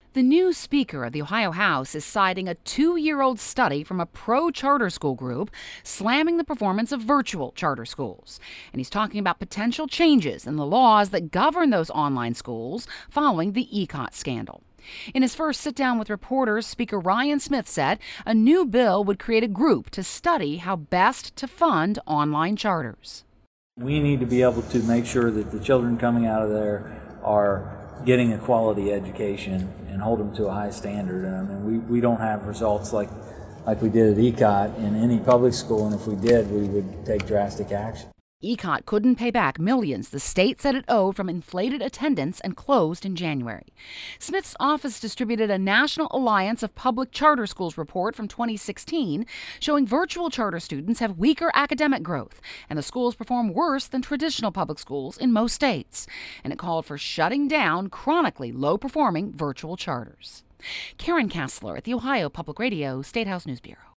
The new Speaker of the Ohio House is citing a 2-year-old study from a pro-charter school group slamming the performance of virtual charter schools. And he's talking about potential changes in the laws that govern those online schools following the ECOT scandal. In his first sit-down with reporters, Speaker Ryan Smith said a new bill would create a group to study how best to fund online charters. We need to be able to make sure that the children coming out of there are getting a quality education and hold them to a high standard. I mean, we don't have results like we did at ECOT in any public school, and if we did, we would take drastic action. ECOT couldn't pay back millions the state said it owed from inflated attendance and closed in January. Smith's office distributed a National Alliance of Public Charter Schools report from 2016 showing virtual charter students have weaker academic growth and the schools perform worse than traditional public schools in most states. And it called for shutting down chronically low-performing virtual charters. Karen Kassler at the Ohio Public Radio State House News Bureau.